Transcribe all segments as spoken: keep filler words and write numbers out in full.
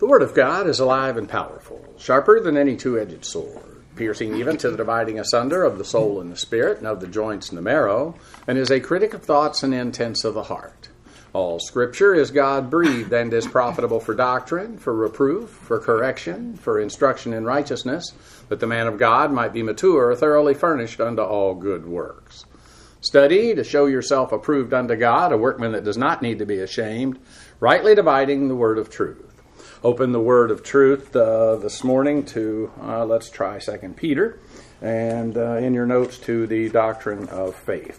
The Word of God is alive and powerful, sharper than any two-edged sword, piercing even to the dividing asunder of the soul and the spirit, and of the joints and the marrow, and is a critic of thoughts and intents of the heart. All Scripture is God-breathed and is profitable for doctrine, for reproof, for correction, for instruction in righteousness, that the man of God might be mature, thoroughly furnished unto all good works. Study to show yourself approved unto God, a workman that does not need to be ashamed, rightly dividing the word of truth. Open the word of truth uh, this morning to, uh, let's try Second Peter, and uh, in your notes to the doctrine of faith.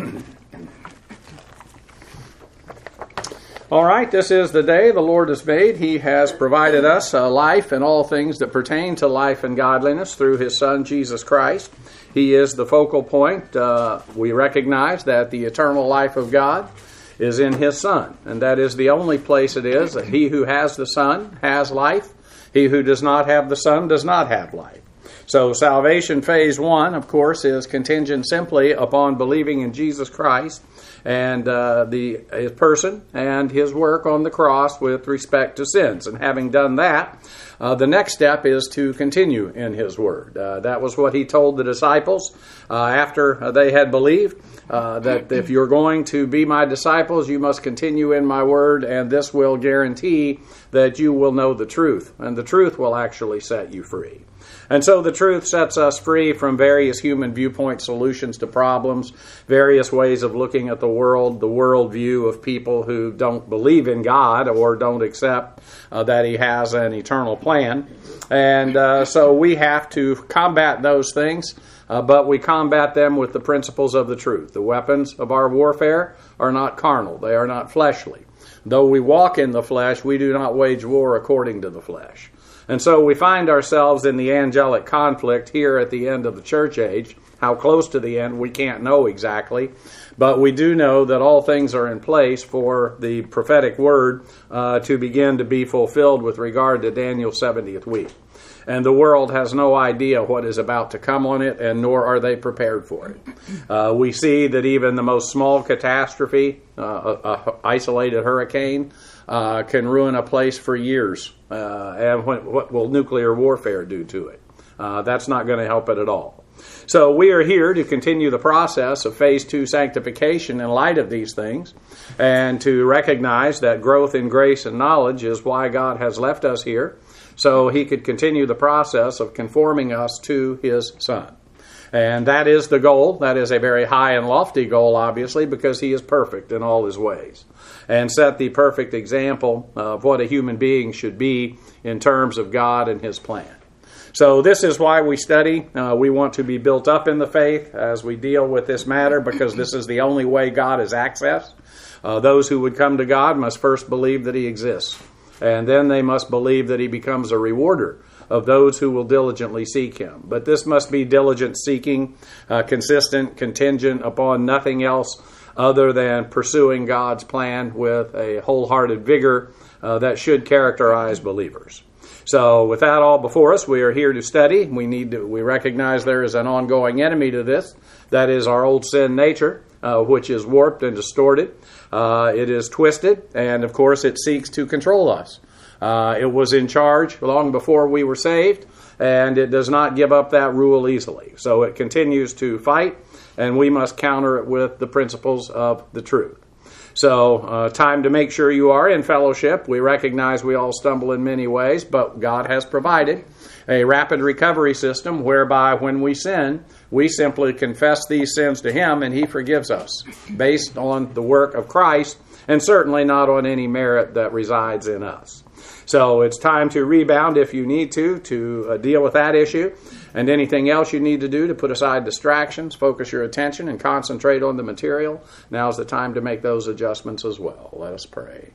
All right, this is the day the Lord has made. He has provided us uh, life and all things that pertain to life and godliness through His Son, Jesus Christ. He is the focal point. Uh, we recognize that the eternal life of God is in His Son, and that is the only place it is that he who has the Son has life. He who does not have the Son does not have life. So salvation phase one, of course, is contingent simply upon believing in Jesus Christ and uh, the his person and His work on the cross with respect to sins. And having done that, uh, the next step is to continue in His Word. Uh, that was what He told the disciples uh, after they had believed, uh, that if you're going to be my disciples, you must continue in my Word, and this will guarantee that you will know the truth, and the truth will actually set you free. And so the truth sets us free from various human viewpoint solutions to problems, various ways of looking at the world, the worldview of people who don't believe in God or don't accept uh, that He has an eternal plan. And uh, so we have to combat those things, uh, but we combat them with the principles of the truth. The weapons of our warfare are not carnal. They are not fleshly. Though we walk in the flesh, we do not wage war according to the flesh. And so we find ourselves in the angelic conflict here at the end of the church age. How close to the end, we can't know exactly. But we do know that all things are in place for the prophetic word uh, to begin to be fulfilled with regard to Daniel's seventieth week. And the world has no idea what is about to come on it, and nor are they prepared for it. Uh, we see that even the most small catastrophe, uh, a, a isolated hurricane, uh, can ruin a place for years. Uh, and what, what will nuclear warfare do to it? Uh, that's not going to help it at all. So we are here to continue the process of phase two sanctification in light of these things, and to recognize that growth in grace and knowledge is why God has left us here, so He could continue the process of conforming us to His Son. And that is the goal. That is a very high and lofty goal, obviously, because He is perfect in all His ways, and set the perfect example of what a human being should be in terms of God and His plan. So this is why we study. Uh, we want to be built up in the faith as we deal with this matter, because this is the only way God is accessed. Uh, those who would come to God must first believe that He exists, and then they must believe that He becomes a rewarder of those who will diligently seek Him. But this must be diligent seeking, uh, consistent, contingent upon nothing else other than pursuing God's plan with a wholehearted vigor uh, that should characterize believers. So with that all before us, we are here to study. We need to, we recognize there is an ongoing enemy to this. That is our old sin nature, uh, which is warped and distorted. Uh, it is twisted, and of course it seeks to control us. Uh, it was in charge long before we were saved, and it does not give up that rule easily. So it continues to fight, and we must counter it with the principles of the truth. So, uh, time to make sure you are in fellowship. We recognize we all stumble in many ways, but God has provided a rapid recovery system whereby when we sin, we simply confess these sins to Him and He forgives us based on the work of Christ, and certainly not on any merit that resides in us. So it's time to rebound if you need to, to uh, deal with that issue. And anything else you need to do to put aside distractions, focus your attention, and concentrate on the material, now's the time to make those adjustments as well. Let us pray.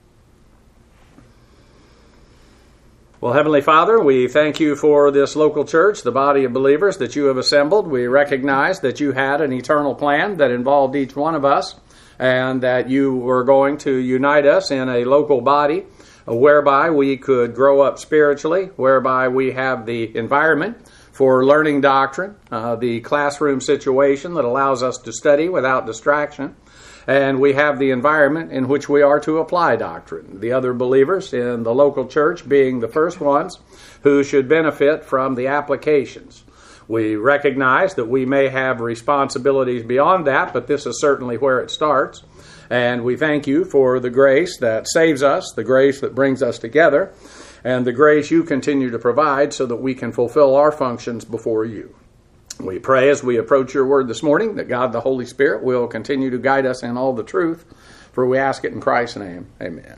Well, Heavenly Father, we thank You for this local church, the body of believers that You have assembled. We recognize that You had an eternal plan that involved each one of us, and that You were going to unite us in a local body whereby we could grow up spiritually, whereby we have the environment for learning doctrine, uh, the classroom situation that allows us to study without distraction, and we have the environment in which we are to apply doctrine. The other believers in the local church being the first ones who should benefit from the applications. We recognize that we may have responsibilities beyond that, but this is certainly where it starts. And we thank you for the grace that saves us, the grace that brings us together, and the grace you continue to provide so that we can fulfill our functions before you. We pray as we approach your word this morning that God the Holy Spirit will continue to guide us in all the truth, for we ask it in Christ's name. Amen.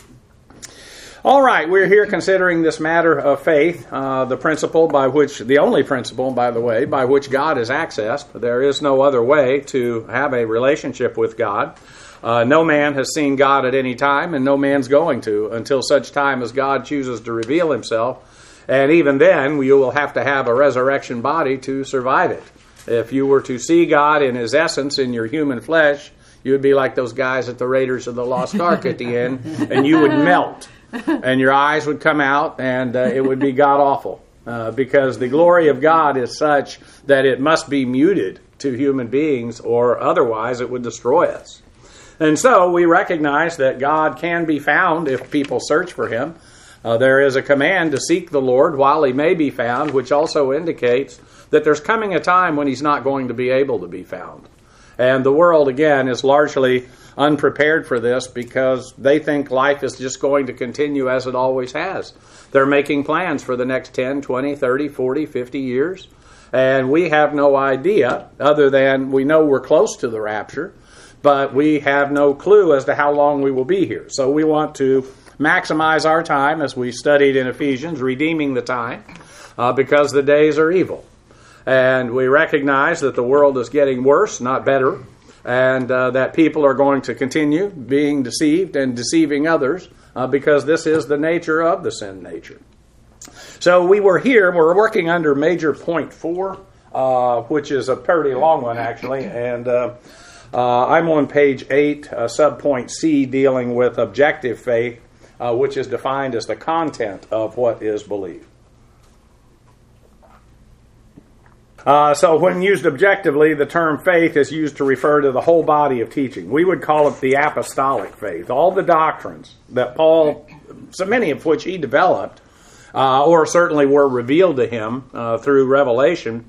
All right, we're here considering this matter of faith, uh, the principle by which, the only principle, by the way, by which God is accessed. There is no other way to have a relationship with God. Uh, no man has seen God at any time, and no man's going to until such time as God chooses to reveal himself. And even then, you will have to have a resurrection body to survive it. If you were to see God in his essence in your human flesh, you would be like those guys at the Raiders of the Lost Ark at the end, and you would melt, and your eyes would come out, and uh, it would be god-awful. Uh, because the glory of God is such that it must be muted to human beings, or otherwise it would destroy us. And so we recognize that God can be found if people search for him. Uh, there is a command to seek the Lord while he may be found, which also indicates that there's coming a time when he's not going to be able to be found. And the world, again, is largely unprepared for this because they think life is just going to continue as it always has. They're making plans for the next ten, twenty, thirty, forty, fifty years. And we have no idea, other than we know we're close to the rapture, but we have no clue as to how long we will be here. So we want to maximize our time, as we studied in Ephesians, redeeming the time, uh, because the days are evil. And we recognize that the world is getting worse, not better, and uh, that people are going to continue being deceived and deceiving others, uh, because this is the nature of the sin nature. So we were here, we're working under major point four, uh, which is a pretty long one, actually, and uh, uh, I'm on page eight, uh, subpoint C, dealing with objective faith, Uh, which is defined as the content of what is believed. Uh, so when used objectively, the term faith is used to refer to the whole body of teaching. We would call it the apostolic faith. All the doctrines that Paul, so many of which he developed, uh, or certainly were revealed to him uh, through revelation,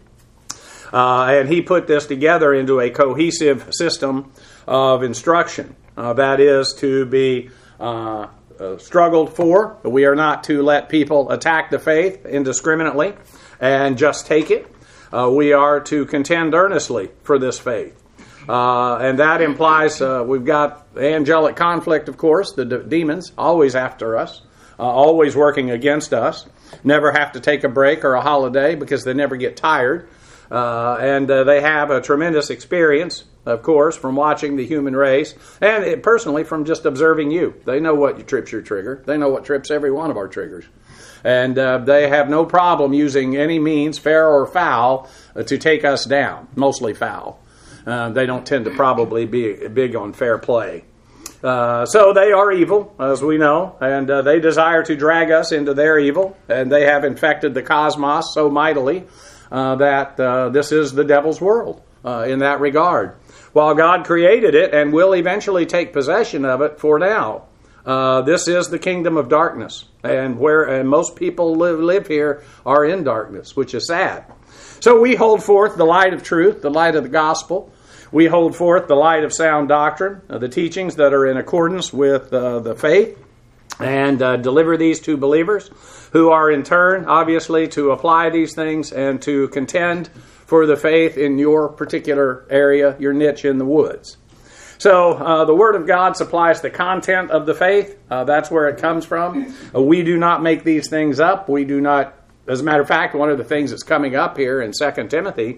uh, and he put this together into a cohesive system of instruction. Uh, that is to be uh, Uh, struggled for. We are not to let people attack the faith indiscriminately and just take it. Uh, we are to contend earnestly for this faith. Uh, and that implies uh, we've got angelic conflict, of course, the de- demons always after us, uh, always working against us, never have to take a break or a holiday because they never get tired. Uh, and uh, they have a tremendous experience, of course, from watching the human race, and it, personally from just observing you. They know what trips your trigger. They know what trips every one of our triggers. And uh, they have no problem using any means, fair or foul, uh, to take us down, mostly foul. Uh, they don't tend to probably be big on fair play. Uh, so they are evil, as we know, and uh, they desire to drag us into their evil, and they have infected the cosmos so mightily uh, that uh, this is the devil's world uh, in that regard. While God created it and will eventually take possession of it for now, uh, this is the kingdom of darkness, and where and most people live, live here are in darkness, which is sad. So we hold forth the light of truth, the light of the gospel. We hold forth the light of sound doctrine, uh, the teachings that are in accordance with uh, the faith, and uh, deliver these to believers who are in turn, obviously, to apply these things and to contend for the faith in your particular area, your niche in the woods. So uh, the Word of God supplies the content of the faith. Uh, that's where it comes from. Uh, we do not make these things up. We do not, as a matter of fact, one of the things that's coming up here in Second Timothy,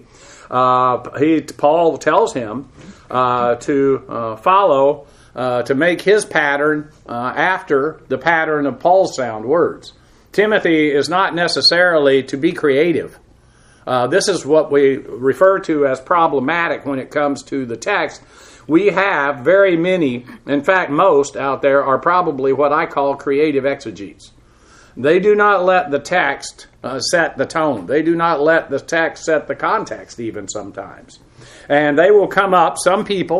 uh, he, Paul tells him uh, to uh, follow, uh, to make his pattern uh, after the pattern of Paul's sound words. Timothy is not necessarily to be creative. Uh, this is what we refer to as problematic when it comes to the text. We have very many, in fact most out there are probably what I call creative exegetes. They do not let the text uh, set the tone. They do not let the text set the context even sometimes. And they will come up, some people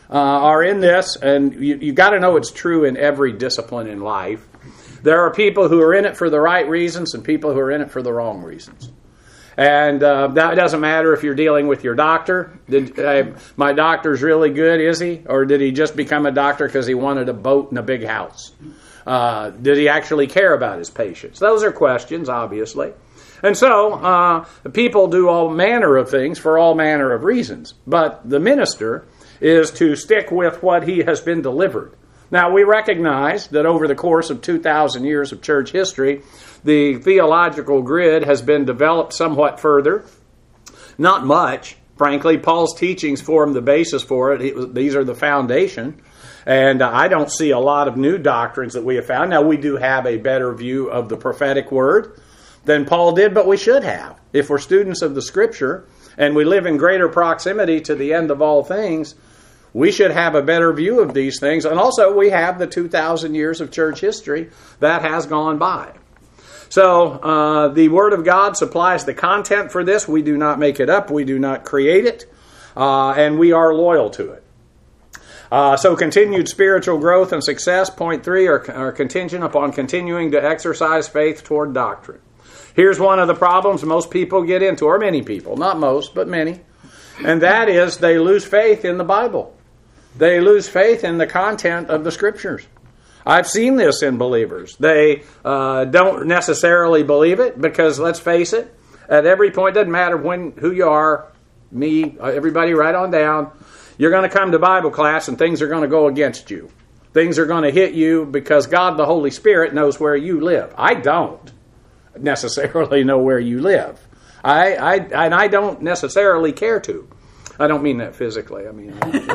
uh, are in this, and you, you got to know it's true in every discipline in life. There are people who are in it for the right reasons and people who are in it for the wrong reasons. And uh, that doesn't matter if you're dealing with your doctor. Did, uh, my doctor's really good, is he? Or did he just become a doctor because he wanted a boat and a big house? Uh, did he actually care about his patients? Those are questions, obviously. And so, uh, people do all manner of things for all manner of reasons. But the minister is to stick with what he has been delivered. Now, we recognize that over the course of two thousand years of church history, the theological grid has been developed somewhat further. Not much. Frankly, Paul's teachings form the basis for it. it these are the foundation. And uh, I don't see a lot of new doctrines that we have found. Now, we do have a better view of the prophetic word than Paul did, but we should have. If we're students of the Scripture and we live in greater proximity to the end of all things, we should have a better view of these things. And also, we have the two thousand years of church history that has gone by. So, uh, the Word of God supplies the content for this. We do not make it up. We do not create it. Uh, and we are loyal to it. Uh, so continued spiritual growth and success, point three, are, are contingent upon continuing to exercise faith toward doctrine. Here's one of the problems most people get into, or many people, not most, but many, and that is they lose faith in the Bible. They lose faith in the content of the Scriptures. I've seen this in believers. They uh, don't necessarily believe it because, let's face it, at every point, doesn't matter when, who you are, me, everybody right on down, you're going to come to Bible class and things are going to go against you. Things are going to hit you because God the Holy Spirit knows where you live. I don't necessarily know where you live. I, I and I don't necessarily care to. I don't mean that physically. I mean,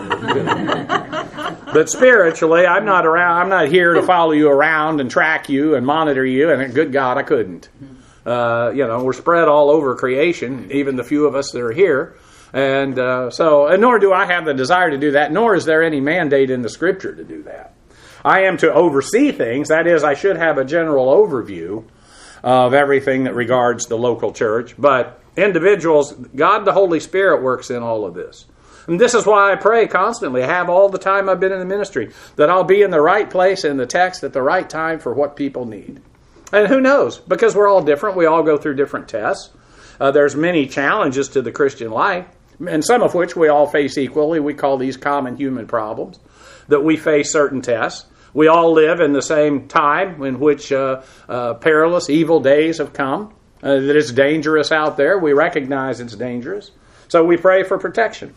but spiritually, I'm not around. I'm not here to follow you around and track you and monitor you. And good God, I couldn't. Uh, you know, we're spread all over creation, even the few of us that are here. And uh, so, and nor do I have the desire to do that, nor is there any mandate in the Scripture to do that. I am to oversee things. That is, I should have a general overview of everything that regards the local church. But individuals, God the Holy Spirit works in all of this. And this is why I pray constantly. I have all the time I've been in the ministry, that I'll be in the right place in the text at the right time for what people need. And who knows? Because we're all different. We all go through different tests. Uh, there's many challenges to the Christian life, and some of which we all face equally. We call these common human problems, that we face certain tests. We all live in the same time in which uh, uh, perilous, evil days have come, uh, that it's dangerous out there. We recognize it's dangerous. So we pray for protection.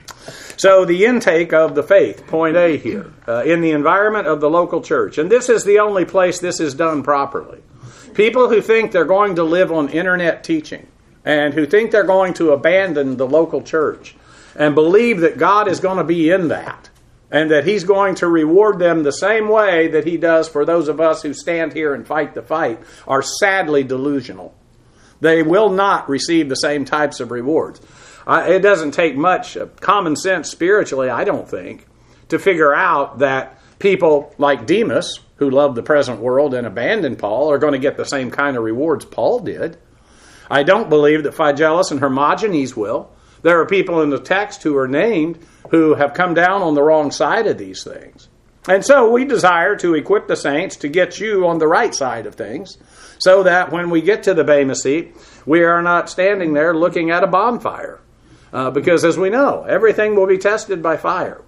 So the intake of the faith, point A here, uh, in the environment of the local church. And this is the only place this is done properly. People who think they're going to live on internet teaching and who think they're going to abandon the local church and believe that God is going to be in that and that He's going to reward them the same way that He does for those of us who stand here and fight the fight are sadly delusional. They will not receive the same types of rewards. Uh, it doesn't take much uh, common sense spiritually, I don't think, to figure out that people like Demas, who loved the present world and abandoned Paul, are going to get the same kind of rewards Paul did. I don't believe that Phygellus and Hermogenes will. There are people in the text who are named who have come down on the wrong side of these things. And so we desire to equip the saints to get you on the right side of things so that when we get to the Bema seat, we are not standing there looking at a bonfire. Uh, because as we know, everything will be tested by fire.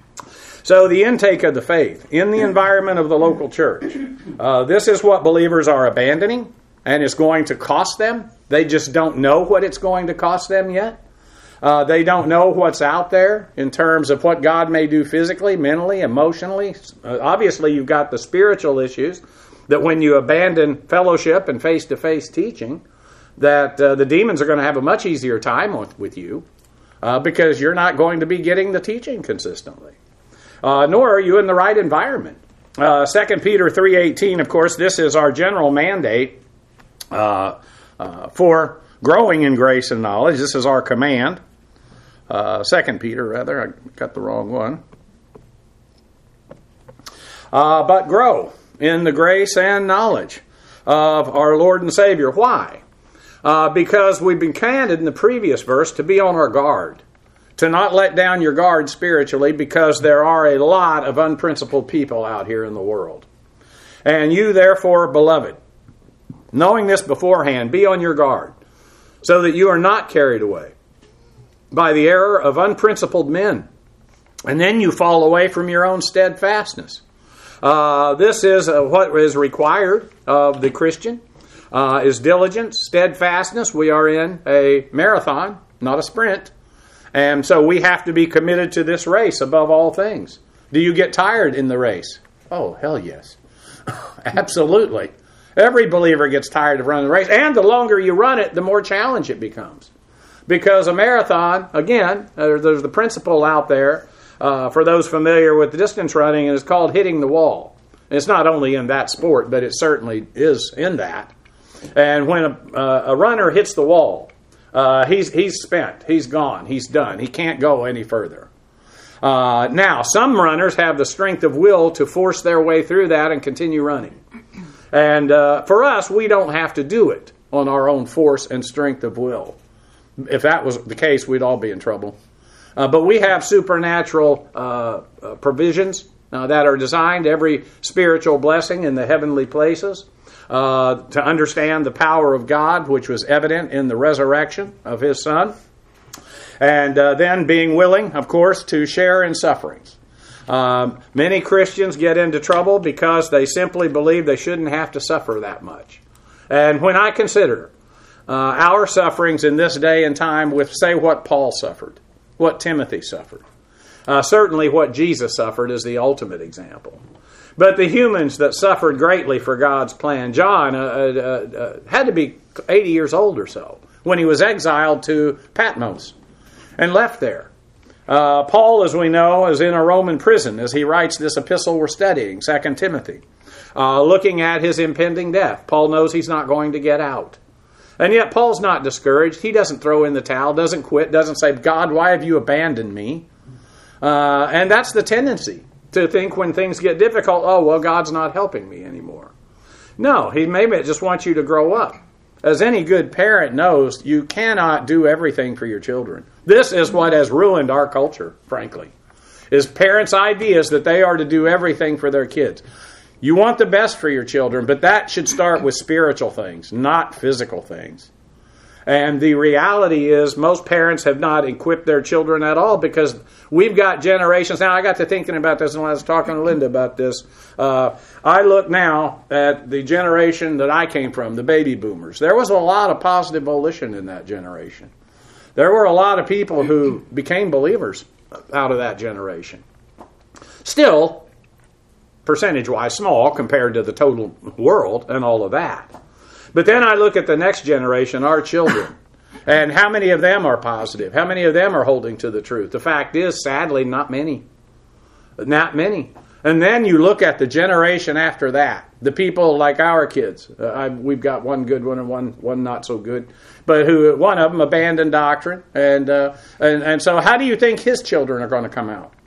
So the intake of the faith in the environment of the local church. Uh, this is what believers are abandoning, and it's going to cost them. They just don't know what it's going to cost them yet. Uh, they don't know what's out there in terms of what God may do physically, mentally, emotionally. Uh, obviously, you've got the spiritual issues that when you abandon fellowship and face-to-face teaching, that uh, the demons are going to have a much easier time with, with you uh, because you're not going to be getting the teaching consistently. Uh, nor are you in the right environment. Uh, Second Peter three eighteen, of course, this is our general mandate uh, uh, for growing in grace and knowledge. This is our command. Uh, Second Peter, rather. I got the wrong one. Uh, but grow in the grace and knowledge of our Lord and Savior. Why? Uh, because we've been commanded in the previous verse to be on our guard, to not let down your guard spiritually, because there are a lot of unprincipled people out here in the world. And you, therefore, beloved, knowing this beforehand, be on your guard, so that you are not carried away by the error of unprincipled men, and then you fall away from your own steadfastness. Uh, this is uh, what is required of the Christian, uh, is diligence, steadfastness. We are in a marathon, not a sprint. And so we have to be committed to this race above all things. Do you get tired in the race? Oh, hell yes. Absolutely. Every believer gets tired of running the race. And the longer you run it, the more challenge it becomes. Because a marathon, again, uh, there's the principle out there uh, for those familiar with distance running, and it's called hitting the wall. And it's not only in that sport, but it certainly is in that. And when a, uh, a runner hits the wall, Uh, he's he's spent. He's gone. He's done. He can't go any further. Uh, now, some runners have the strength of will to force their way through that and continue running. And uh, for us, we don't have to do it on our own force and strength of will. If that was the case, we'd all be in trouble. Uh, but we have supernatural uh, uh, provisions uh, that are designed, every spiritual blessing in the heavenly places, Uh, to understand the power of God, which was evident in the resurrection of His Son. And uh, then being willing, of course, to share in sufferings. Um, many Christians get into trouble because they simply believe they shouldn't have to suffer that much. And when I consider uh, our sufferings in this day and time with, say, what Paul suffered, what Timothy suffered, uh, certainly what Jesus suffered is the ultimate example. But the humans that suffered greatly for God's plan, John uh, uh, uh, had to be eighty years old or so when he was exiled to Patmos and left there. Uh, Paul, as we know, is in a Roman prison as he writes this epistle we're studying, Second Timothy, uh, looking at his impending death. Paul knows he's not going to get out. And yet Paul's not discouraged. He doesn't throw in the towel, doesn't quit, doesn't say, God, why have you abandoned me? Uh, and that's the tendency. To think when things get difficult, oh, well, God's not helping me anymore. No, He maybe just wants you to grow up. As any good parent knows, you cannot do everything for your children. This is what has ruined our culture, frankly, is parents' ideas that they are to do everything for their kids. You want the best for your children, but that should start with spiritual things, not physical things. And the reality is most parents have not equipped their children at all, because we've got generations. Now, I got to thinking about this, and I was talking to Linda about this. Uh, I look now at the generation that I came from, the baby boomers. There was a lot of positive volition in that generation. There were a lot of people who became believers out of that generation. Still, percentage-wise, small compared to the total world and all of that. But then I look at the next generation, our children, and how many of them are positive? How many of them are holding to the truth? The fact is, sadly, not many. Not many. And then you look at the generation after that, the people like our kids. Uh, I, we've got one good one and one one not so good, but who one of them abandoned doctrine, and uh, and and so how do you think his children are going to come out?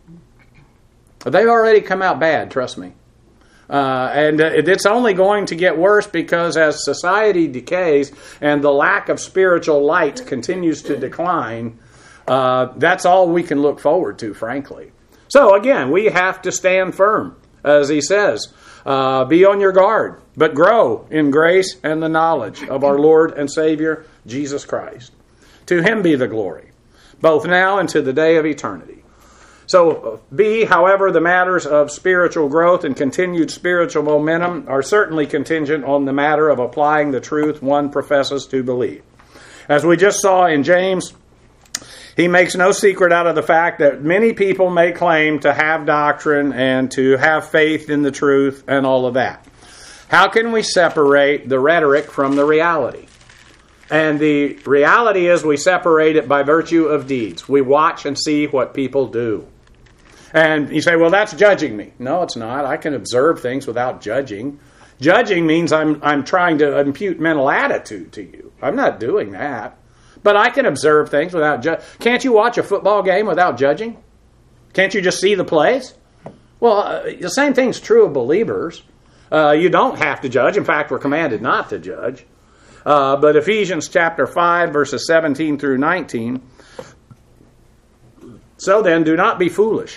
They've already come out bad. Trust me. Uh, and it's only going to get worse, because as society decays and the lack of spiritual light continues to decline, uh, that's all we can look forward to, frankly. So again, we have to stand firm, as he says. Uh, be on your guard, but grow in grace and the knowledge of our Lord and Savior, Jesus Christ. To Him be the glory, both now and to the day of eternity. So, B, however, the matters of spiritual growth and continued spiritual momentum are certainly contingent on the matter of applying the truth one professes to believe. As we just saw in James, he makes no secret out of the fact that many people may claim to have doctrine and to have faith in the truth and all of that. How can we separate the rhetoric from the reality? And the reality is we separate it by virtue of deeds. We watch and see what people do. And you say, well, that's judging me. No, it's not. I can observe things without judging. Judging means I'm I'm trying to impute mental attitude to you. I'm not doing that. But I can observe things without judging. Can't you watch a football game without judging? Can't you just see the plays? Well, uh, the same thing's true of believers. Uh, you don't have to judge. In fact, we're commanded not to judge. Uh, but Ephesians chapter five, verses seventeen through nineteen So then, do not be foolish,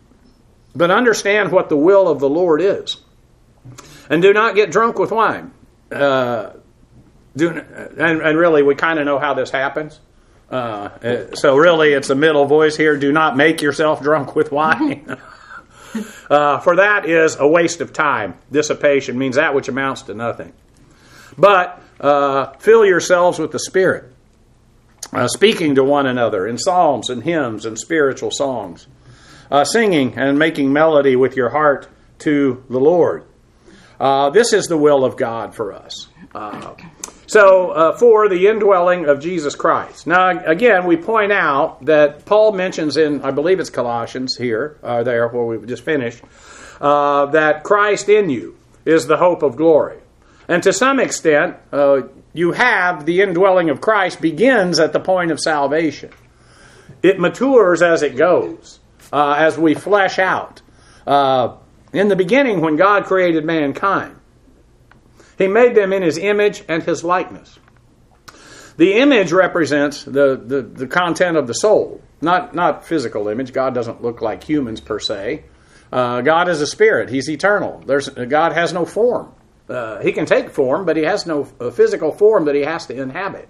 but understand what the will of the Lord is. And do not get drunk with wine. Uh, do, and, and really, we kind of know how this happens. Uh, so really, it's a middle voice here. Do not make yourself drunk with wine. uh, for that is a waste of time. Dissipation means that which amounts to nothing. But uh, fill yourselves with the Spirit, uh, speaking to one another in psalms and hymns and spiritual songs, uh, singing and making melody with your heart to the Lord. Uh, this is the will of God for us. Uh, so, uh, for the indwelling of Jesus Christ. Now, again, we point out that Paul mentions in, I believe it's Colossians here, uh, there, where we just finished, uh, that Christ in you is the hope of glory. And to some extent, uh, you have the indwelling of Christ begins at the point of salvation. It matures as it goes, uh, as we flesh out. Uh, in the beginning, when God created mankind, He made them in His image and His likeness. The image represents the, the, the content of the soul, not, not physical image. God doesn't look like humans per se. Uh, God is a spirit. He's eternal. There's, God has no form. Uh, he can take form, but He has no uh, physical form that He has to inhabit.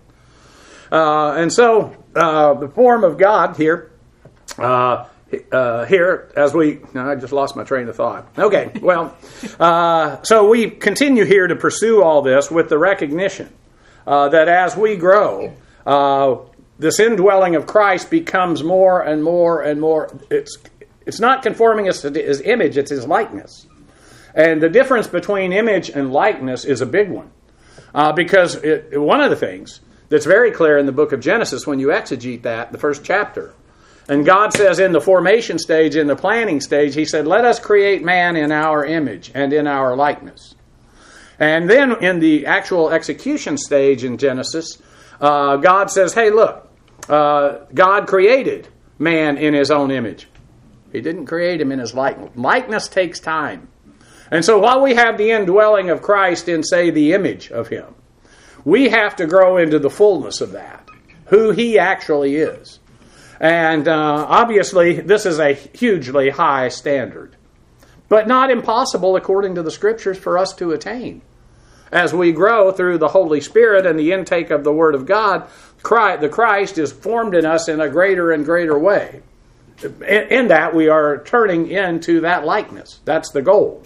Uh, and so, uh, the form of God here, uh, uh, here, as we, no, I just lost my train of thought. Okay, well, uh, so we continue here to pursue all this with the recognition uh, that as we grow, uh, this indwelling of Christ becomes more and more and more. It's it's not conforming us to His image, it's His likeness. And the difference between image and likeness is a big one. Uh, because it, one of the things that's very clear in the book of Genesis, when you exegete that, the first chapter, and God says in the formation stage, in the planning stage, He said, let us create man in our image and in our likeness. And then in the actual execution stage in Genesis, uh, God says, hey, look, uh, God created man in His own image. He didn't create him in His likeness. Likeness takes time. And so while we have the indwelling of Christ in, say, the image of Him, we have to grow into the fullness of that, who He actually is. And uh, obviously, this is a hugely high standard, but not impossible according to the Scriptures for us to attain. As we grow through the Holy Spirit and the intake of the Word of God, Christ, the Christ is formed in us in a greater and greater way. In, in that, we are turning into that likeness. That's the goal.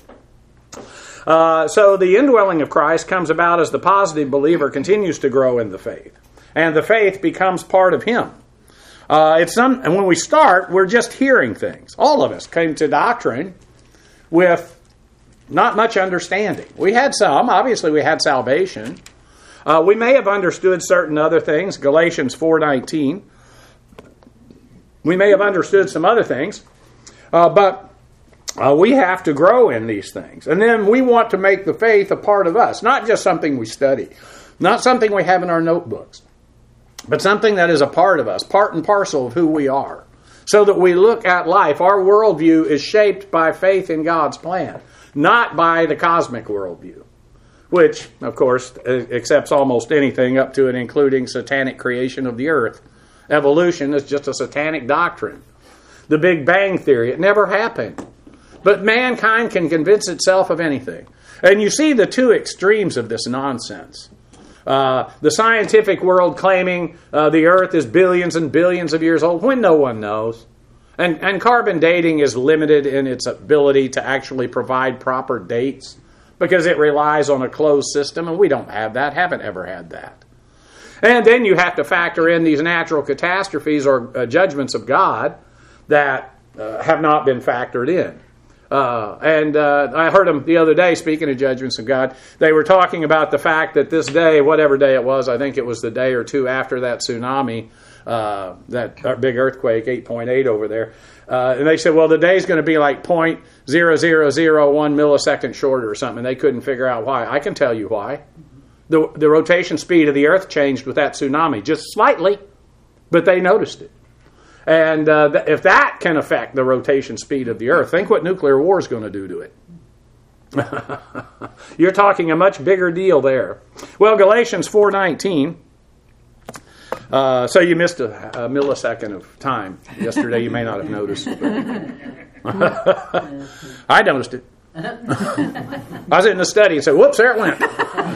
Uh, so the indwelling of Christ comes about as the positive believer continues to grow in the faith. And the faith becomes part of him. Uh, it's some, and when we start, we're just hearing things. All of us came to doctrine with not much understanding. We had some. Obviously, we had salvation. Uh, we may have understood certain other things. Galatians four nineteen. We may have understood some other things. Uh, but Uh, we have to grow in these things. And then we want to make the faith a part of us. Not just something we study. Not something we have in our notebooks. But something that is a part of us. Part and parcel of who we are. So that we look at life. Our worldview is shaped by faith in God's plan. Not by the cosmic worldview. Which, of course, accepts almost anything up to and including satanic creation of the earth. Evolution is just a satanic doctrine. The Big Bang Theory, it never happened. But mankind can convince itself of anything. And you see the two extremes of this nonsense. Uh, the scientific world claiming uh, the earth is billions and billions of years old when no one knows. And, and carbon dating is limited in its ability to actually provide proper dates because it relies on a closed system, and we don't have that, haven't ever had that. And then you have to factor in these natural catastrophes or uh, judgments of God that uh, have not been factored in. Uh, and uh, I heard them the other day, speaking of judgments of God, they were talking about the fact that this day, whatever day it was, I think it was the day or two after that tsunami, uh, that big earthquake, eight point eight over there, uh, and they said, well, the day's going to be like zero point zero zero zero one millisecond shorter or something. They couldn't figure out why. I can tell you why. The, the rotation speed of the earth changed with that tsunami, just slightly, but they noticed it. And uh, th- if that can affect the rotation speed of the earth, think what nuclear war is going to do to it. You're talking a much bigger deal there. Well, Galatians four nineteen Uh, so you missed a, a millisecond of time yesterday. You may not have noticed. I noticed it. I was in the study and said, whoops, there it went.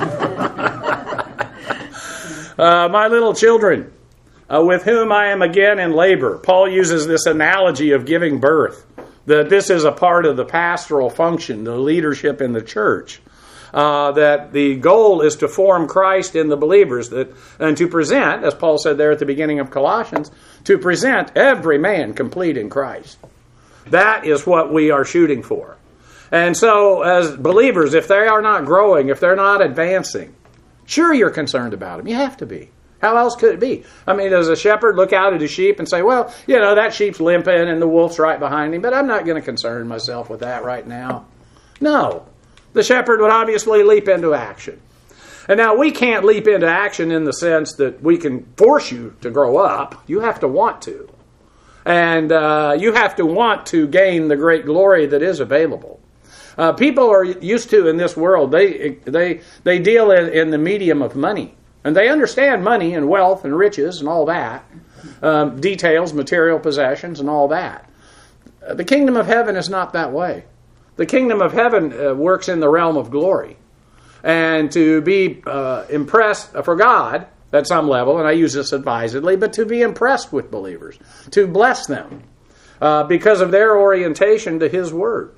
uh, my little children, uh, with whom I am again in labor. Paul uses this analogy of giving birth, that this is a part of the pastoral function, the leadership in the church. Uh, that the goal is to form Christ in the believers, that and to present, as Paul said there at the beginning of Colossians, to present every man complete in Christ. That is what we are shooting for. And so, as believers, if they are not growing, if they're not advancing, sure you're concerned about them. You have to be. How else could it be? I mean, does a shepherd look out at his sheep and say, well, you know, that sheep's limping and the wolf's right behind him, but I'm not going to concern myself with that right now? No. The shepherd would obviously leap into action. And now we can't leap into action in the sense that we can force you to grow up. You have to want to. And uh, you have to want to gain the great glory that is available. Uh, people are used to in this world, they they they deal in, in the medium of money. And they understand money and wealth and riches and all that. Um, details, material possessions and all that. Uh, the kingdom of heaven is not that way. The kingdom of heaven uh, works in the realm of glory. And to be uh, impressed for God at some level, and I use this advisedly, but to be impressed with believers, to bless them uh, because of their orientation to His Word.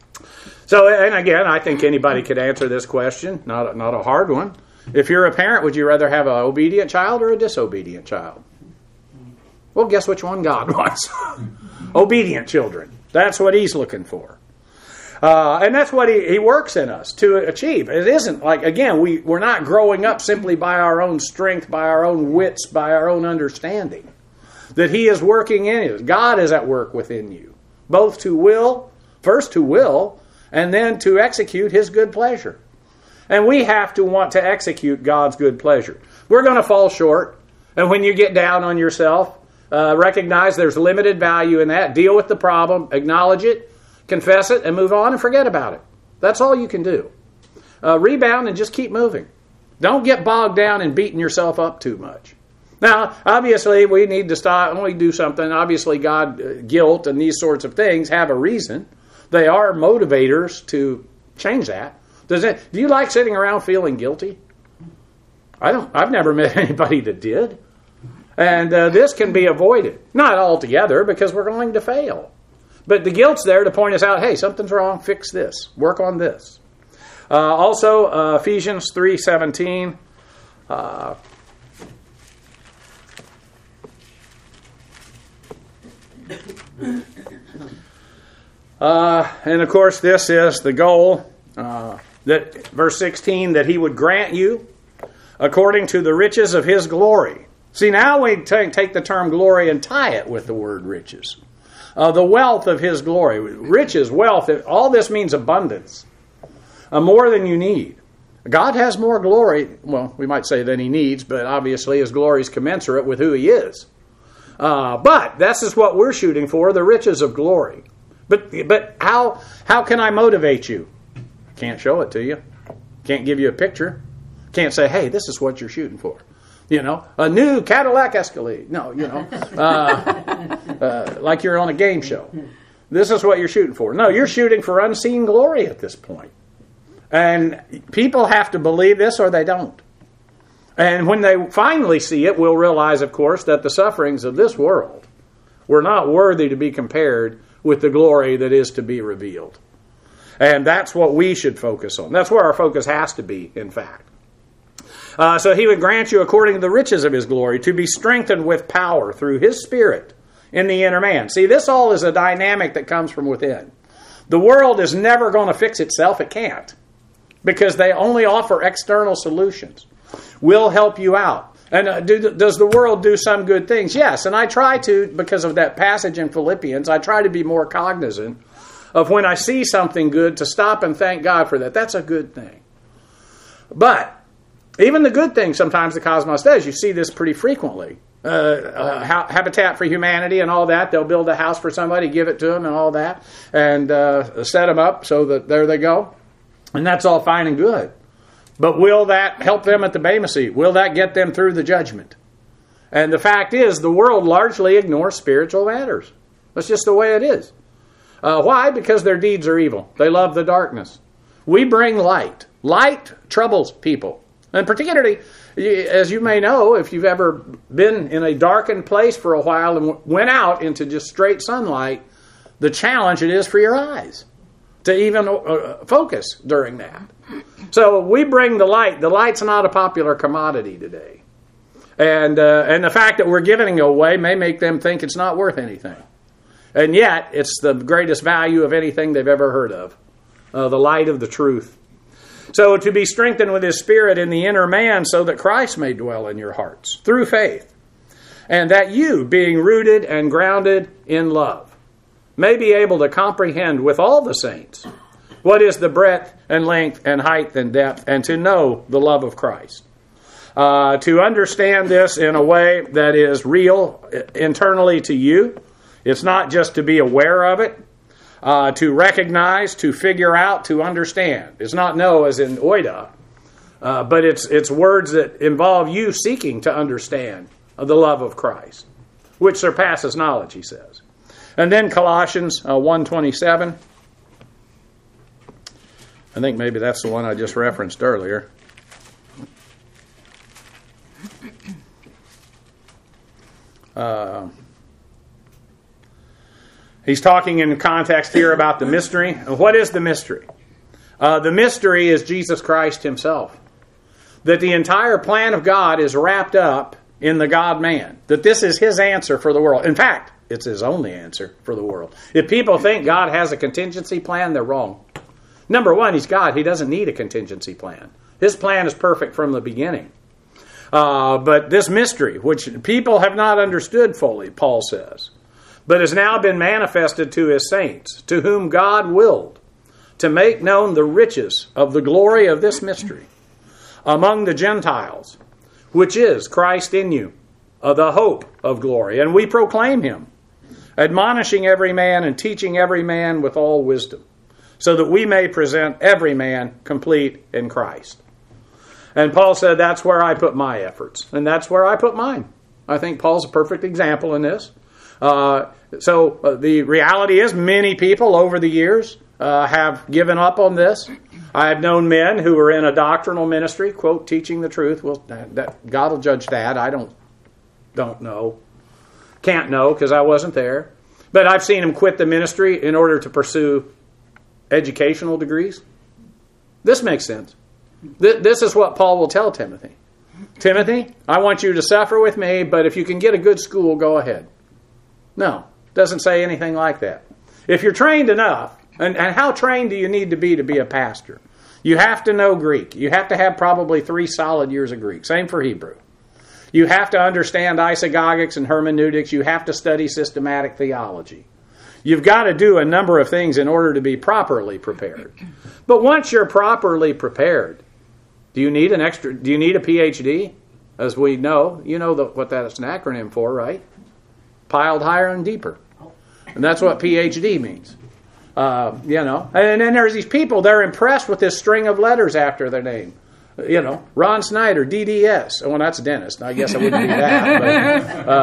So, and again, I think anybody could answer this question, not a, not a hard one. If you're a parent, would you rather have an obedient child or a disobedient child? Well, guess which one God wants? Obedient children. That's what He's looking for. Uh, and that's what he, he works in us to achieve. It isn't like, again, we, we're not growing up simply by our own strength, by our own wits, by our own understanding. That He is working in us. God is at work within you. Both to will, first to will, and then to execute His good pleasure. And we have to want to execute God's good pleasure. We're going to fall short. And when you get down on yourself, uh, recognize there's limited value in that. Deal with the problem. Acknowledge it. Confess it and move on and forget about it. That's all you can do. Uh, rebound and just keep moving. Don't get bogged down and beating yourself up too much. Now, obviously, we need to stop when we do something. Obviously, God, uh, guilt and these sorts of things have a reason. They are motivators to change that. Does it? Do you like sitting around feeling guilty? I don't. I've never met anybody that did. And uh, this can be avoided. Not altogether, because we're going to fail. But the guilt's there to point us out, hey, something's wrong, fix this, work on this. Uh, also, uh, Ephesians three seventeen. Uh, uh, and of course, this is the goal, uh, that verse sixteen, that He would grant you according to the riches of His glory. See, now we take, take the term glory and tie it with the word riches. Uh, the wealth of His glory. Riches, wealth, all this means abundance. Uh, more than you need. God has more glory, well, we might say than He needs, but obviously His glory is commensurate with who He is. Uh, but this is what we're shooting for, the riches of glory. But but how how can I motivate you? Can't show it to you. Can't give you a picture. Can't say, hey, this is what you're shooting for. You know, a new Cadillac Escalade. No, you know, uh, uh, like you're on a game show. This is what you're shooting for. No, you're shooting for unseen glory at this point. And people have to believe this or they don't. And when they finally see it, we'll realize, of course, that the sufferings of this world were not worthy to be compared with the glory that is to be revealed. And that's what we should focus on. That's where our focus has to be, in fact. Uh, so He would grant you according to the riches of His glory to be strengthened with power through His Spirit in the inner man. See, this all is a dynamic that comes from within. The world is never going to fix itself. It can't. Because they only offer external solutions. We'll help you out. And uh, do, does the world do some good things? Yes. And I try to, because of that passage in Philippians, I try to be more cognizant of when I see something good to stop and thank God for that. That's a good thing. But even the good things sometimes the cosmos does. You see this pretty frequently. Uh, uh, ha- Habitat for Humanity and all that. They'll build a house for somebody, give it to them and all that, and uh, set them up so that there they go. And that's all fine and good. But will that help them at the Bema seat? Will that get them through the judgment? And the fact is, the world largely ignores spiritual matters. That's just the way it is. Uh, why? Because their deeds are evil. They love the darkness. We bring light. Light troubles people. And particularly, as you may know, if you've ever been in a darkened place for a while and went out into just straight sunlight, the challenge it is for your eyes to even uh, focus during that. So we bring the light. The light's not a popular commodity today. And, uh, and the fact that we're giving it away may make them think it's not worth anything. And yet, it's the greatest value of anything they've ever heard of. Uh, the light of the truth. So to be strengthened with His Spirit in the inner man so that Christ may dwell in your hearts through faith. And that you, being rooted and grounded in love, may be able to comprehend with all the saints what is the breadth and length and height and depth, and to know the love of Christ. Uh, to understand this in a way that is real internally to you. It's not just to be aware of it. Uh, to recognize, to figure out, to understand. It's not know as in oida, uh, but it's it's words that involve you seeking to understand the love of Christ, which surpasses knowledge, he says. And then Colossians uh, one twenty-seven. I think maybe that's the one I just referenced earlier. Uh, He's talking in context here about the mystery. What is the mystery? Uh, the mystery is Jesus Christ Himself. That the entire plan of God is wrapped up in the God-man. That this is His answer for the world. In fact, it's His only answer for the world. If people think God has a contingency plan, they're wrong. Number one, He's God. He doesn't need a contingency plan. His plan is perfect from the beginning. Uh, but this mystery, which people have not understood fully, Paul says, but has now been manifested to His saints, to whom God willed to make known the riches of the glory of this mystery among the Gentiles, which is Christ in you, uh, the hope of glory. And we proclaim Him, admonishing every man and teaching every man with all wisdom, so that we may present every man complete in Christ. And Paul said, that's where I put my efforts, and that's where I put mine. I think Paul's a perfect example in this. Uh, so uh, the reality is many people over the years uh, have given up on this. I have known men who were in a doctrinal ministry, quote, teaching the truth. Well, that, that, God will judge that. I don't, don't know. Can't know because I wasn't there. But I've seen them quit the ministry in order to pursue educational degrees. This makes sense. Th- this is what Paul will tell Timothy. Timothy, I want you to suffer with me, but if you can get a good school, go ahead. No, doesn't say anything like that. If you're trained enough, and, and how trained do you need to be to be a pastor? You have to know Greek. You have to have probably three solid years of Greek. Same for Hebrew. You have to understand isagogics and hermeneutics. You have to study systematic theology. You've got to do a number of things in order to be properly prepared. But once you're properly prepared, do you need an extra? Do you need a P H D? As we know, you know the, what that's an acronym for, right? Piled higher and deeper. And that's what P H D means. Uh, you know, and then there's these people, they're impressed with this string of letters after their name. You know, Ron Snyder, D D S. Well, that's dentist. I guess I wouldn't be that. But, uh,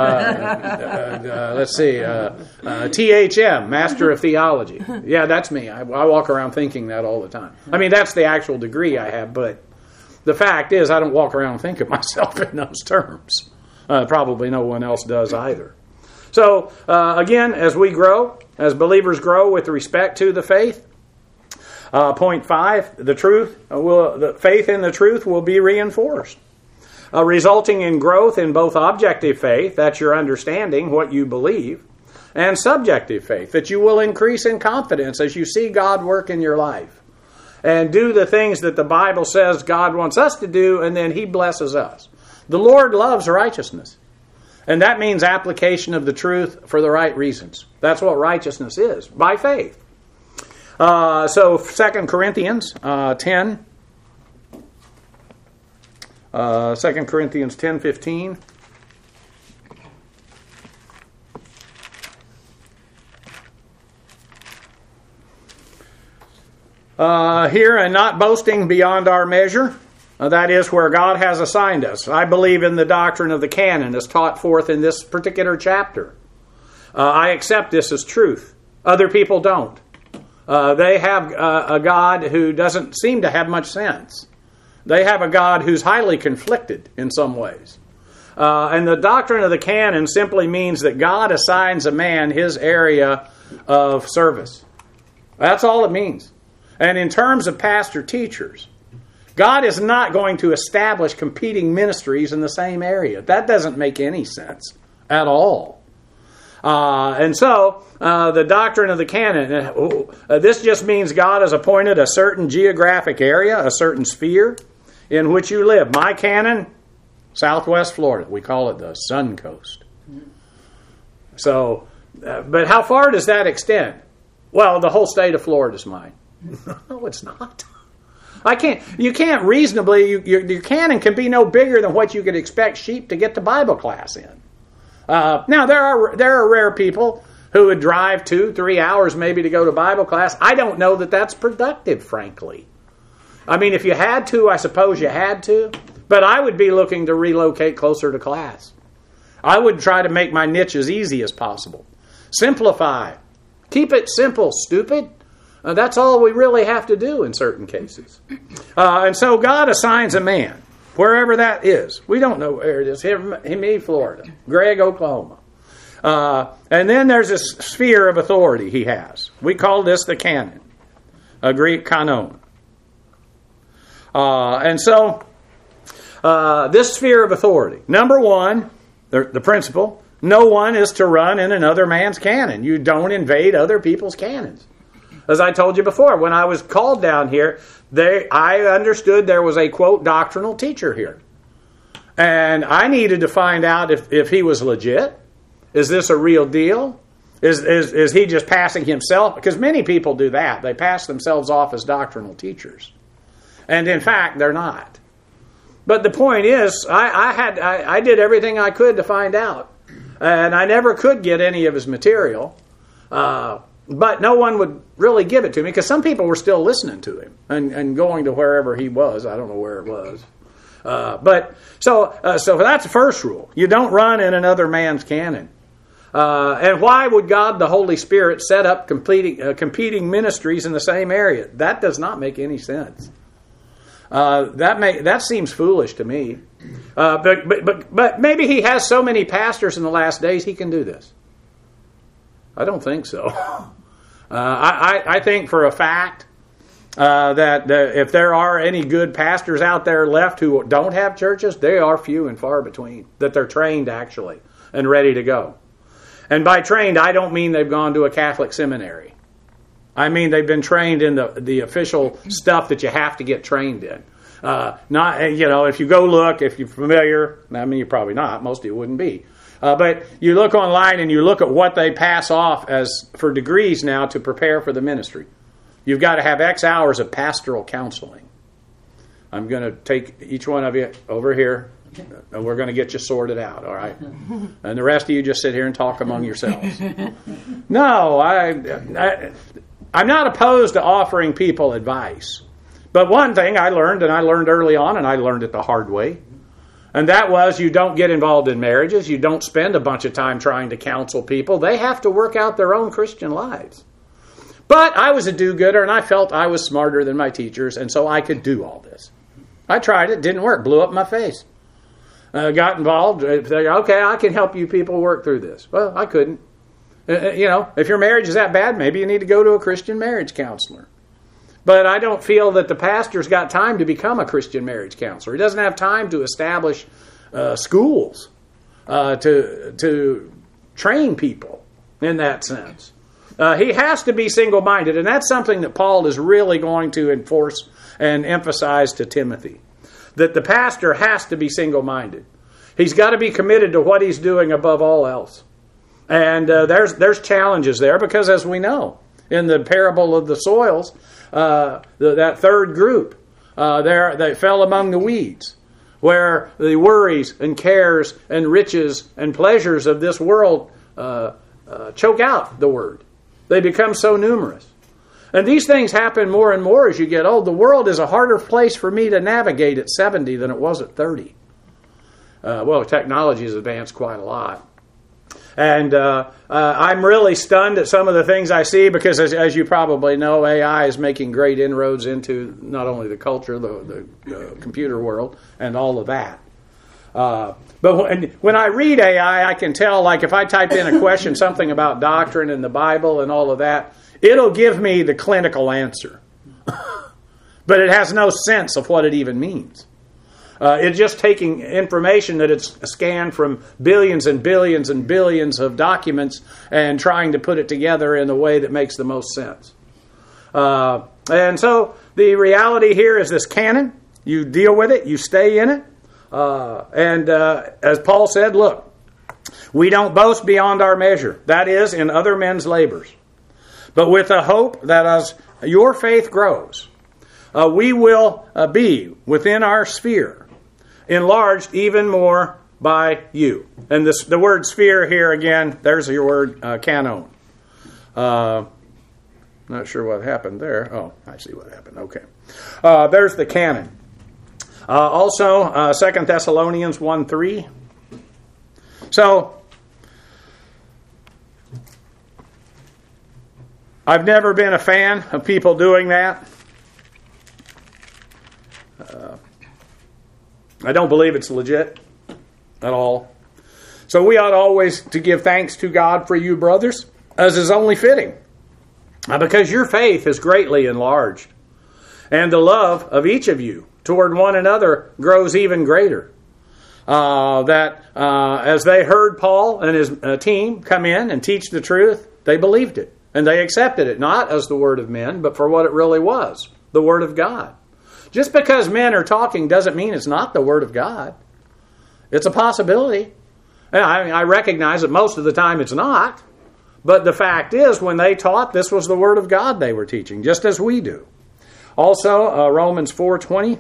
uh, uh, let's see. Uh, uh, T H M, Master of Theology. Yeah, that's me. I, I walk around thinking that all the time. I mean, that's the actual degree I have, but the fact is I don't walk around and think of myself in those terms. Uh, probably no one else does either. So, uh, again, as we grow, as believers grow with respect to the faith, uh, point five, the truth, will, the faith in the truth will be reinforced, uh, resulting in growth in both objective faith, that's your understanding, what you believe, and subjective faith, that you will increase in confidence as you see God work in your life and do the things that the Bible says God wants us to do, and then He blesses us. The Lord loves righteousness. And that means application of the truth for the right reasons. That's what righteousness is, by faith. Uh, so Second Corinthians uh, ten. Uh, Second Corinthians ten fifteen. Uh, here, and not boasting beyond our measure, Uh, that is where God has assigned us. I believe in the doctrine of the canon as taught forth in this particular chapter. Uh, I accept this as truth. Other people don't. Uh, they have uh, a God who doesn't seem to have much sense. They have a God who's highly conflicted in some ways. Uh, and the doctrine of the canon simply means that God assigns a man his area of service. That's all it means. And in terms of pastor-teachers, God is not going to establish competing ministries in the same area. That doesn't make any sense at all. Uh, and so, uh, the doctrine of the canon, uh, this just means God has appointed a certain geographic area, a certain sphere in which you live. My canon, Southwest Florida. We call it the Sun Coast. So, uh, but how far does that extend? Well, the whole state of Florida is mine. No, it's not. I can't. You can't reasonably. You, your, your canon can be no bigger than what you could expect sheep to get to Bible class in. Uh, now there are there are rare people who would drive two, three hours maybe to go to Bible class. I don't know that that's productive, frankly. I mean, if you had to, I suppose you had to. But I would be looking to relocate closer to class. I would try to make my niche as easy as possible. Simplify. Keep it simple, stupid. Uh, that's all we really have to do in certain cases. Uh, and so God assigns a man, wherever that is. We don't know where it is. Him, me, Florida. Greg, Oklahoma. Uh, and then there's this sphere of authority he has. We call this the canon, a Greek kanon. Uh, and so, uh, this sphere of authority. Number one, the, the principle, no one is to run in another man's canon. You don't invade other people's canons. As I told you before, when I was called down here, they, I understood there was a, quote, doctrinal teacher here. And I needed to find out if, if he was legit. Is this a real deal? Is, is, is he just passing himself? Because many people do that. They pass themselves off as doctrinal teachers. And in fact, they're not. But the point is, I, I, had, I, I did everything I could to find out. And I never could get any of his material. Uh, but no one would really give it to me because some people were still listening to him and, and going to wherever he was. I don't know where it was. Uh, but so uh, so that's the first rule. You don't run in another man's canon. Uh, and why would God, the Holy Spirit, set up competing, uh, competing ministries in the same area? That does not make any sense. Uh, that may that seems foolish to me. Uh, but, but but but maybe he has so many pastors in the last days he can do this. I don't think so. Uh, I, I think for a fact uh, that the, if there are any good pastors out there left who don't have churches, they are few and far between. That they're trained actually and ready to go. And by trained, I don't mean they've gone to a Catholic seminary. I mean they've been trained in the, the official stuff that you have to get trained in. Uh, not you know, if you go look, if you're familiar, I mean you're probably not. Most of you wouldn't be. Uh, but you look online and you look at what they pass off as for degrees now to prepare for the ministry. You've got to have X hours of pastoral counseling. I'm going to take each one of you over here, and we're going to get you sorted out, all right? And the rest of you just sit here and talk among yourselves. No, I, I, I'm not opposed to offering people advice. But one thing I learned, and I learned early on, and I learned it the hard way, and that was you don't get involved in marriages. You don't spend a bunch of time trying to counsel people. They have to work out their own Christian lives. But I was a do-gooder, and I felt I was smarter than my teachers, and so I could do all this. I tried it. Didn't work. Blew up my face. Uh, got involved. Okay, I can help you people work through this. Well, I couldn't. Uh, you know, if your marriage is that bad, maybe you need to go to a Christian marriage counselor. But I don't feel that the pastor's got time to become a Christian marriage counselor. He doesn't have time to establish uh, schools uh, to to train people in that sense. Uh, he has to be single-minded, and that's something that Paul is really going to enforce and emphasize to Timothy. That the pastor has to be single-minded. He's got to be committed to what he's doing above all else. And uh, there's there's challenges there because, as we know, in the parable of the soils, uh, the, that third group, uh, there they fell among the weeds, where the worries and cares and riches and pleasures of this world uh, uh, choke out the word. They become so numerous. And these things happen more and more as you get old. The world is a harder place for me to navigate at seventy than it was at thirty. Uh, well, technology has advanced quite a lot. And uh, uh, I'm really stunned at some of the things I see because, as, as you probably know, A I is making great inroads into not only the culture, the, the uh, computer world, and all of that. Uh, but when, when I read A I, I can tell, like if I type in a question, something about doctrine and the Bible and all of that, it'll give me the clinical answer. But it has no sense of what it even means. Uh, it's just taking information that it's scanned from billions and billions and billions of documents and trying to put it together in a way that makes the most sense. Uh, and so the reality here is this canon. You deal with it. You stay in it. Uh, and uh, as Paul said, look, we don't boast beyond our measure. That is, in other men's labors. But with a hope that as your faith grows, uh, we will uh, be within our sphere enlarged even more by you. And this, the word sphere here again, there's your word uh, canon. Uh, not sure what happened there. Oh, I see what happened. Okay. Uh, there's the canon. Uh, also, uh, Second Thessalonians one three. So, I've never been a fan of people doing that. Uh, I don't believe it's legit at all. So we ought always to give thanks to God for you, brothers, as is only fitting, because your faith is greatly enlarged, and the love of each of you toward one another grows even greater. Uh, that uh, as they heard Paul and his uh, team come in and teach the truth, they believed it, and they accepted it, not as the word of men, but for what it really was, the word of God. Just because men are talking doesn't mean it's not the Word of God. It's a possibility. And I, I recognize that most of the time it's not. But the fact is, when they taught, this was the Word of God they were teaching, just as we do. Also, uh, Romans four twenty.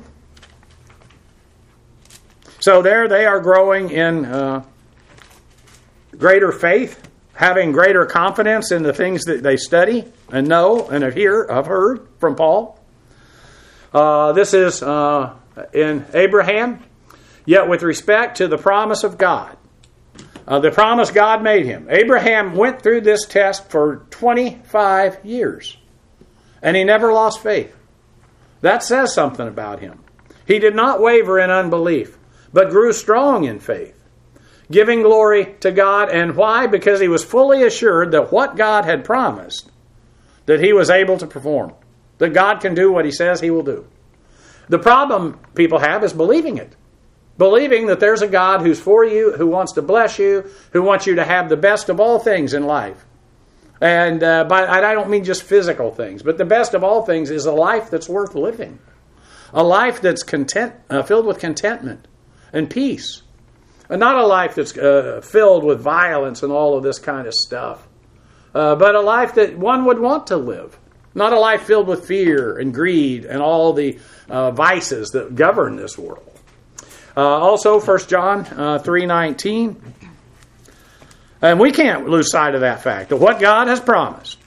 So there they are growing in uh, greater faith, having greater confidence in the things that they study and know and have, hear, have heard from Paul. Uh, this is uh, in Abraham, yet with respect to the promise of God. Uh, the promise God made him. Abraham went through this test for twenty-five years, and he never lost faith. That says something about him. He did not waver in unbelief, but grew strong in faith, giving glory to God. And why? Because he was fully assured that what God had promised, that he was able to perform. That God can do what he says he will do. The problem people have is believing it. Believing that there's a God who's for you, who wants to bless you, who wants you to have the best of all things in life. And uh, by, I don't mean just physical things, but the best of all things is a life that's worth living. A life that's content, uh, filled with contentment and peace. And not a life that's uh, filled with violence and all of this kind of stuff. Uh, but a life that one would want to live. Not a life filled with fear and greed and all the uh, vices that govern this world. Uh, also, First John uh, three nineteen. And we can't lose sight of that fact. Of what God has promised,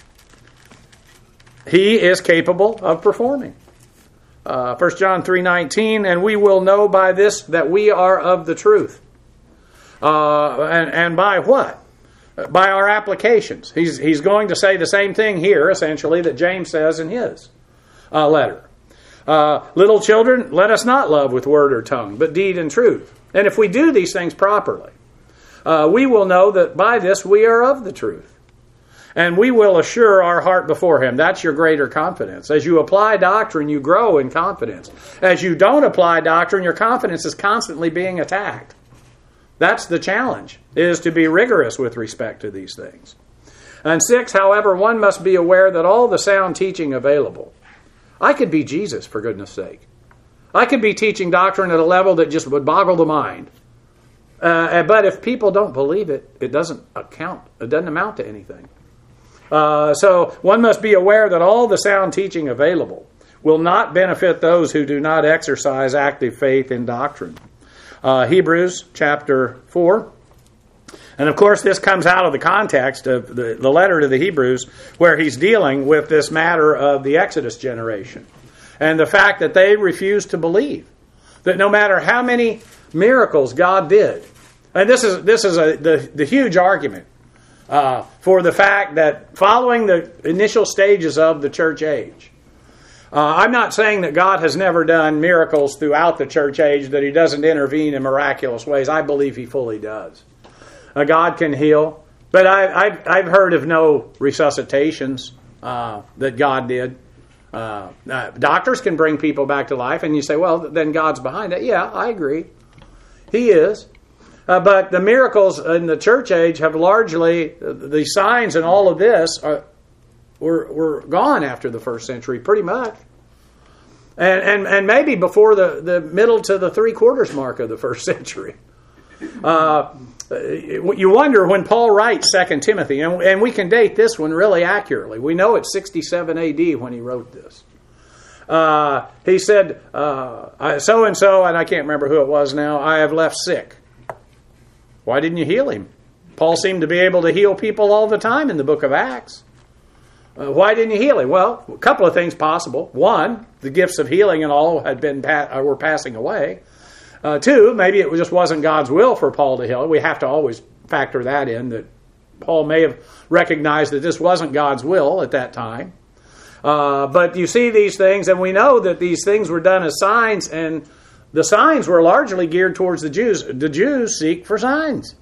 He is capable of performing. Uh, First John three nineteen, and we will know by this that we are of the truth. Uh, and, and by what? By our applications. He's, he's going to say the same thing here, essentially, that James says in his uh, letter. Uh, Little children, let us not love with word or tongue, but deed and truth. And if we do these things properly, uh, we will know that by this we are of the truth. And we will assure our heart before Him. That's your greater confidence. As you apply doctrine, you grow in confidence. As you don't apply doctrine, your confidence is constantly being attacked. That's the challenge, is to be rigorous with respect to these things. And six, however, one must be aware that all the sound teaching available. I could be Jesus, for goodness sake. I could be teaching doctrine at a level that just would boggle the mind. Uh, but if people don't believe it, it doesn't account. It doesn't amount to anything. Uh, so one must be aware that all the sound teaching available will not benefit those who do not exercise active faith in doctrine. Uh, Hebrews chapter four. And of course, this comes out of the context of the, the letter to the Hebrews, where he's dealing with this matter of the Exodus generation. And the fact that they refused to believe that no matter how many miracles God did, and this is this is a, the, the huge argument uh, for the fact that following the initial stages of the church age, uh, I'm not saying that God has never done miracles throughout the church age, that he doesn't intervene in miraculous ways. I believe he fully does. Uh, God can heal, but I, I've, I've heard of no resuscitations uh, that God did. Uh, uh, doctors can bring people back to life, and you say, well, then God's behind it. Yeah, I agree. He is. Uh, but the miracles in the church age have largely, uh, the signs and all of this are, were, were gone after the first century, pretty much. And, and, and maybe before the, the middle to the three-quarters mark of the first century. Uh, you wonder when Paul writes Second Timothy, and, and we can date this one really accurately. We know it's sixty-seven A D when he wrote this. Uh, he said, uh, so-and-so, and I can't remember who it was now, I have left sick. Why didn't you heal him? Paul seemed to be able to heal people all the time in the book of Acts. Uh, why didn't you heal him? Well, a couple of things possible. One, the gifts of healing and all had been pa- were passing away. Uh, two, maybe it just wasn't God's will for Paul to heal. We have to always factor that in, that Paul may have recognized that this wasn't God's will at that time. Uh, but you see these things, and we know that these things were done as signs, and the signs were largely geared towards the Jews. The Jews seek for signs.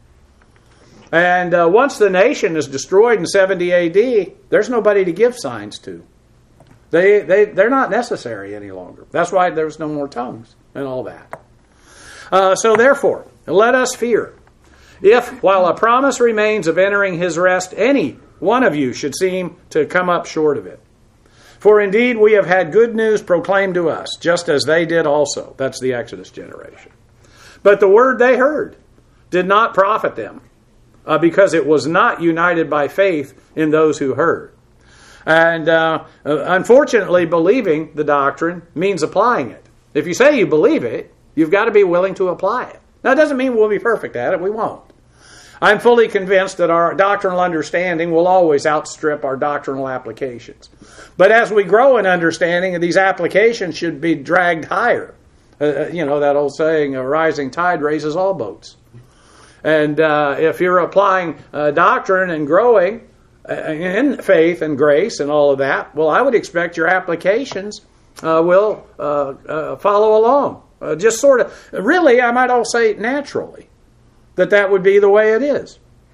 And uh, once the nation is destroyed in seventy A D, there's nobody to give signs to. They, they, they're not necessary any longer. That's why there's no more tongues and all that. Uh, so therefore, let us fear, if, while a promise remains of entering his rest, any one of you should seem to come up short of it. For indeed we have had good news proclaimed to us, just as they did also. That's the Exodus generation. But the word they heard did not profit them, uh, because it was not united by faith in those who heard. And uh, unfortunately, believing the doctrine means applying it. If you say you believe it, you've got to be willing to apply it. Now, it doesn't mean we'll be perfect at it. We won't. I'm fully convinced that our doctrinal understanding will always outstrip our doctrinal applications. But as we grow in understanding, these applications should be dragged higher. Uh, you know, that old saying, a rising tide raises all boats. And uh, if you're applying uh, doctrine and growing uh, in faith and grace and all of that, well, I would expect your applications uh, will uh, uh, follow along. Uh, just sort of, really, I might also say naturally, that that would be the way it is.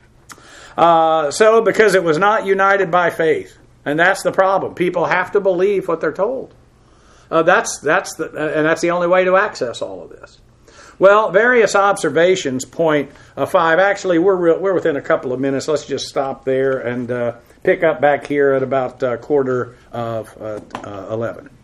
Uh, so, because it was not united by faith, and that's the problem. People have to believe what they're told. Uh, that's that's the, and that's the only way to access all of this. Well, various observations. Point uh, five. Actually, we're real, we're within a couple of minutes. Let's just stop there and uh, pick up back here at about uh, quarter of uh, uh, eleven.